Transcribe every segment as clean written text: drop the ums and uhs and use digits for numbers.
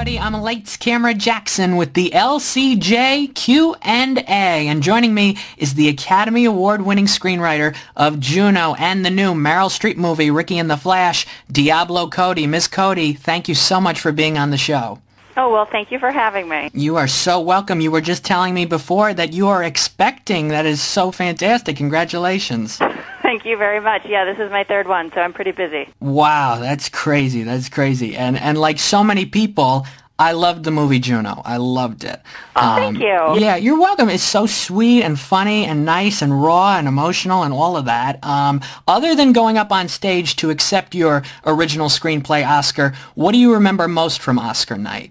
everybody. I'm Lights Camera Jackson with the LCJ Q&A, and joining me is the Academy Award-winning screenwriter of Juno and the new Meryl Streep movie, Ricky and the Flash, Diablo Cody. Ms. Cody, thank you so much for being on the show. Oh, well, thank you for having me. You are so welcome. You were just telling me before that you are expecting. That is so fantastic. Congratulations. Thank you very much. Yeah, this is my third one, so I'm pretty busy. Wow, that's crazy. That's crazy. And like so many people, I loved the movie Juno. I loved it. Oh, thank you. Yeah, you're welcome. It's so sweet and funny and nice and raw and emotional and all of that. Other than going up on stage to accept your original screenplay Oscar, what do you remember most from Oscar night?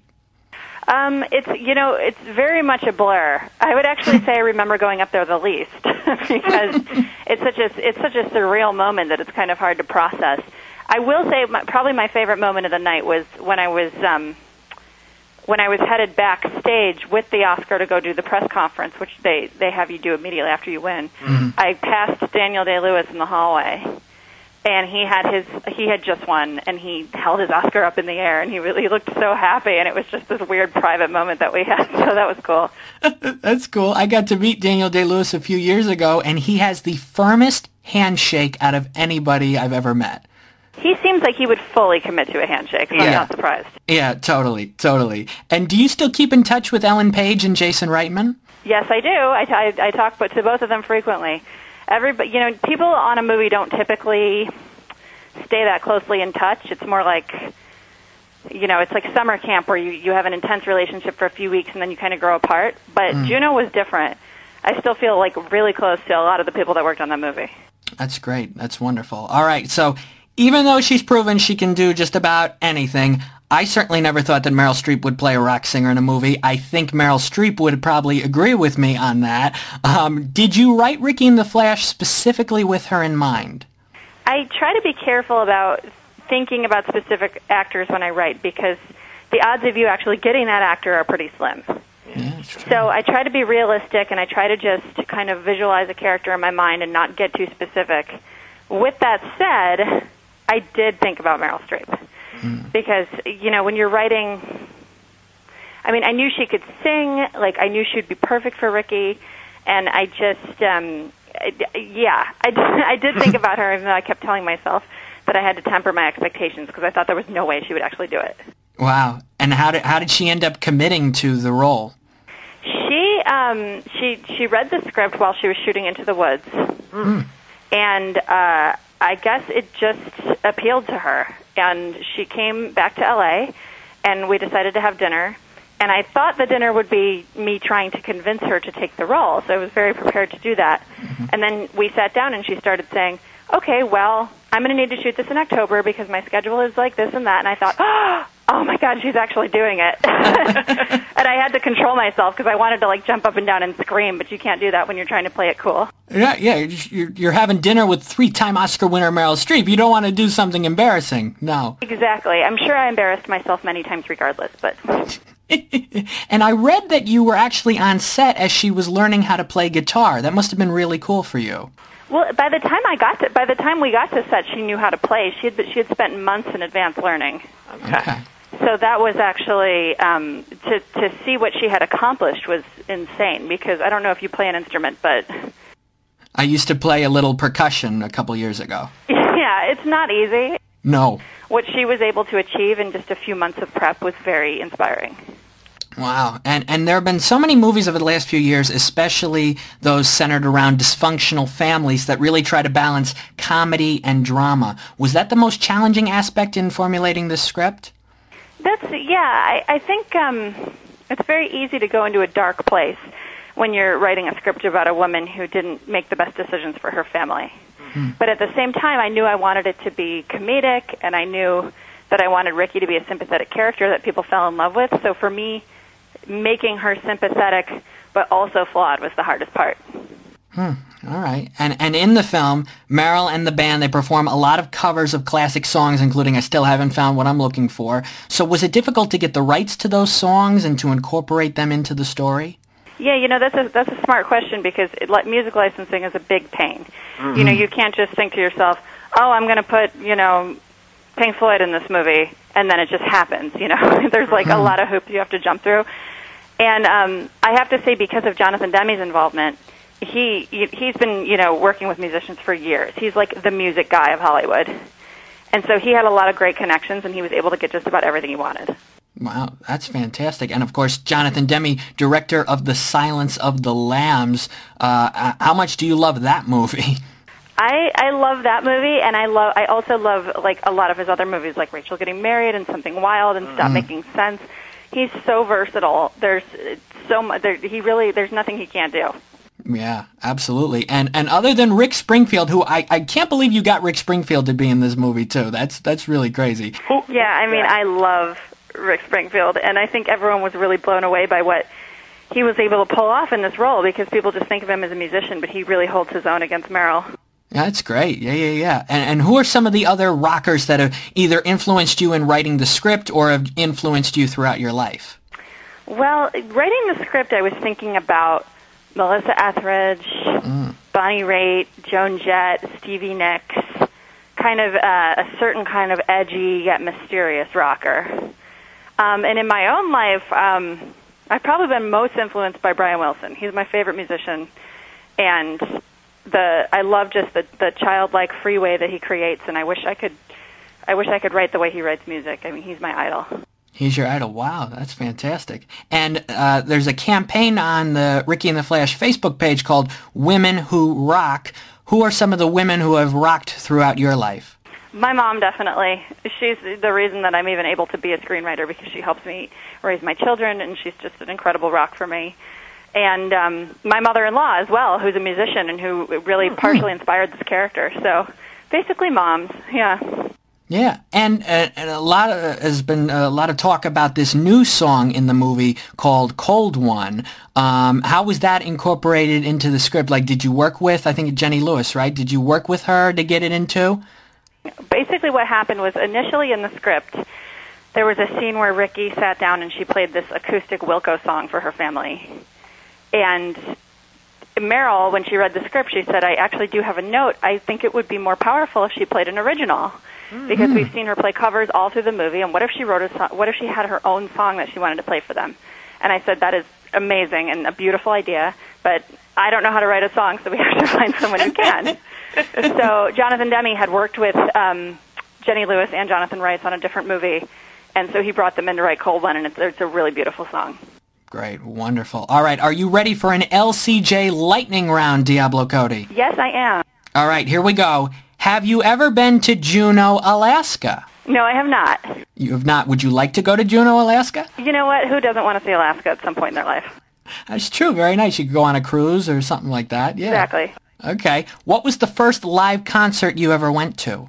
It's very much a blur. I would actually say I remember going up there the least because it's such a surreal moment that it's kind of hard to process. I will say probably my favorite moment of the night was when I was headed backstage with the Oscar to go do the press conference, which they have you do immediately after you win. Mm-hmm. I passed Daniel Day-Lewis in the hallway. And he had just won, and he held his Oscar up in the air, and he looked so happy, and it was just this weird private moment that we had, so that was cool. That's cool. I got to meet Daniel Day-Lewis a few years ago, and he has the firmest handshake out of anybody I've ever met. He seems like he would fully commit to a handshake, so I'm not surprised. Yeah, totally. And do you still keep in touch with Ellen Page and Jason Reitman? Yes, I do. I talk to both of them frequently. People on a movie don't typically stay that closely in touch. It's more like, it's like summer camp where you have an intense relationship for a few weeks and then you kind of grow apart. But Juno was different. I still feel like really close to a lot of the people that worked on that movie. That's great. That's wonderful. All right. So even though she's proven she can do just about anything, I certainly never thought that Meryl Streep would play a rock singer in a movie. I think Meryl Streep would probably agree with me on that. Did you write Ricky and the Flash specifically with her in mind? I try to be careful about thinking about specific actors when I write because the odds of you actually getting that actor are pretty slim. Yeah, that's true. So I try to be realistic, and I try to just kind of visualize a character in my mind and not get too specific. With that said, I did think about Meryl Streep. Because, when you're writing, I knew she could sing, I knew she'd be perfect for Ricky, and I just, I did think about her, even though I kept telling myself that I had to temper my expectations, because I thought there was no way she would actually do it. Wow. And how did she end up committing to the role? She read the script while she was shooting Into the Woods, and I guess it just appealed to her. And she came back to L.A., and we decided to have dinner. And I thought the dinner would be me trying to convince her to take the role, so I was very prepared to do that. Mm-hmm. And then we sat down, and she started saying, okay, well, I'm going to need to shoot this in October because my schedule is like this and that. And I thought, oh, my God, she's actually doing it. And I had to control myself because I wanted to, jump up and down and scream, but you can't do that when you're trying to play it cool. Yeah, you're having dinner with three-time Oscar winner Meryl Streep. You don't want to do something embarrassing, no. Exactly. I'm sure I embarrassed myself many times regardless, but... And I read that you were actually on set as she was learning how to play guitar. That must have been really cool for you. Well, by the time we got to set, she knew how to play. She had spent months in advance learning. Okay. So that was actually to see what she had accomplished was insane. Because I don't know if you play an instrument, but I used to play a little percussion a couple years ago. Yeah, it's not easy. No. What she was able to achieve in just a few months of prep was very inspiring. Wow. And there have been so many movies over the last few years, especially those centered around dysfunctional families that really try to balance comedy and drama. Was that the most challenging aspect in formulating this script? I think it's very easy to go into a dark place when you're writing a script about a woman who didn't make the best decisions for her family. Mm-hmm. But at the same time, I knew I wanted it to be comedic, and I knew that I wanted Ricky to be a sympathetic character that people fell in love with. So for me, making her sympathetic but also flawed was the hardest part. All right. And in the film, Meryl and the band, they perform a lot of covers of classic songs, including I Still Haven't Found What I'm Looking For. So was it difficult to get the rights to those songs and to incorporate them into the story? Yeah, that's a smart question because music licensing is a big pain. Mm-hmm. You can't just think to yourself, oh, I'm going to put, Pink Floyd in this movie, and then it just happens, you know. There's like a lot of hoops you have to jump through. And I have to say, because of Jonathan Demme's involvement, he's been, you know, working with musicians for years. He's like the music guy of Hollywood. And so he had a lot of great connections, and he was able to get just about everything he wanted. Wow, that's fantastic. And, of course, Jonathan Demme, director of The Silence of the Lambs. How much do you love that movie? I love that movie, and I also love like a lot of his other movies, like Rachel Getting Married and Something Wild and Stop Making Sense. He's so versatile. There's so much. There's nothing he can't do. Yeah, absolutely. And other than Rick Springfield, who I can't believe you got Rick Springfield to be in this movie too. That's really crazy. Yeah, I mean, I love Rick Springfield, and I think everyone was really blown away by what he was able to pull off in this role, because people just think of him as a musician, but he really holds his own against Meryl. Yeah, that's great. Yeah. And who are some of the other rockers that have either influenced you in writing the script or have influenced you throughout your life? Well, writing the script, I was thinking about Melissa Etheridge, Bonnie Raitt, Joan Jett, Stevie Nicks, kind of a certain kind of edgy yet mysterious rocker. And in my own life, I've probably been most influenced by Brian Wilson. He's my favorite musician, and I love just the childlike free way that he creates, and I wish I could write the way he writes music. I mean, he's my idol. He's your idol. Wow, that's fantastic. And there's a campaign on the Ricky and the Flash Facebook page called Women Who Rock. Who are some of the women who have rocked throughout your life? My mom, definitely. She's the reason that I'm even able to be a screenwriter, because she helps me raise my children, and she's just an incredible rock for me. And my mother-in-law as well, who's a musician and who really partially inspired this character. So basically moms, yeah. Yeah, and has been a lot of talk about this new song in the movie called Cold One. How was that incorporated into the script? Like, did you work with, I think, Jenny Lewis, right? Did you work with her to get it into? Basically what happened was, initially in the script, there was a scene where Ricky sat down and she played this acoustic Wilco song for her family. And Meryl, when she read the script, she said, I actually do have a note. I think it would be more powerful if she played an original, because we've seen her play covers all through the movie, and what if she wrote a song, what if she had her own song that she wanted to play for them? And I said, that is amazing and a beautiful idea, but I don't know how to write a song, so we have to find someone who can. So Jonathan Demme had worked with Jenny Lewis and Jonathan Rhys on a different movie, and so he brought them in to write Cold One, and it's a really beautiful song. Great, wonderful. All right, are you ready for an LCJ lightning round, Diablo Cody? Yes, I am. All right, here we go. Have you ever been to Juneau, Alaska? No, I have not. You have not. Would you like to go to Juneau, Alaska? You know what? Who doesn't want to see Alaska at some point in their life? That's true. Very nice. You could go on a cruise or something like that. Yeah. Exactly. Okay. What was the first live concert you ever went to?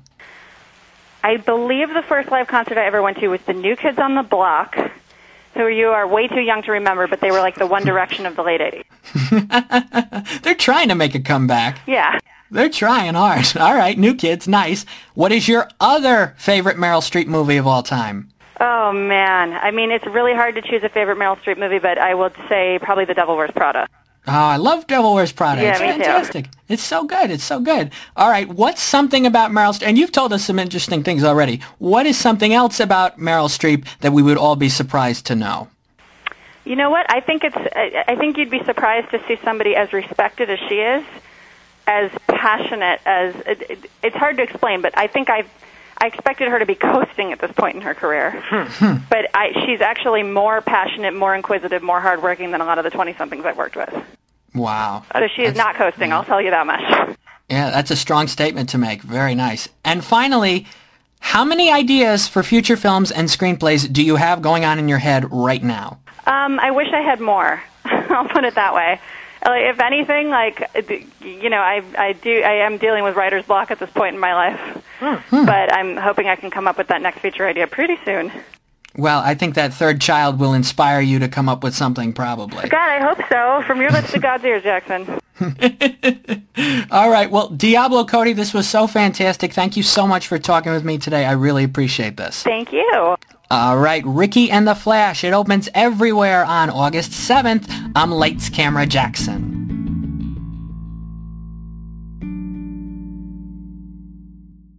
I believe the first live concert I ever went to was the New Kids on the Block, who you are way too young to remember, but they were like the One Direction of the late 80s. They're trying to make a comeback. Yeah. They're trying hard. All right, New Kids, nice. What is your other favorite Meryl Streep movie of all time? Oh, man. I mean, it's really hard to choose a favorite Meryl Streep movie, but I would say probably The Devil Wears Prada. Oh, I love Devil Wears Prada. Yeah, it's me fantastic. Too. It's so good. It's so good. All right, what's something about Meryl Streep? And you've told us some interesting things already. What is something else about Meryl Streep that we would all be surprised to know? You know what? I think you'd be surprised to see somebody as respected as she is, as passionate as it's hard to explain, but I think I expected her to be coasting at this point in her career. But she's actually more passionate, more inquisitive, more hardworking than a lot of the 20-somethings I've worked with. Wow. So she is not coasting, I'll tell you that much. Yeah, that's a strong statement to make. Very nice. And finally, how many ideas for future films and screenplays do you have going on in your head right now? I wish I had more. I'll put it that way. Like, if anything, I am dealing with writer's block at this point in my life. But I'm hoping I can come up with that next feature idea pretty soon. Well, I think that third child will inspire you to come up with something, probably. God, I hope so. From your lips to God's ears, Jackson. All right. Well, Diablo Cody, this was so fantastic. Thank you so much for talking with me today. I really appreciate this. Thank you. All right. Ricky and the Flash. It opens everywhere on August 7th. I'm Lights Camera Jackson.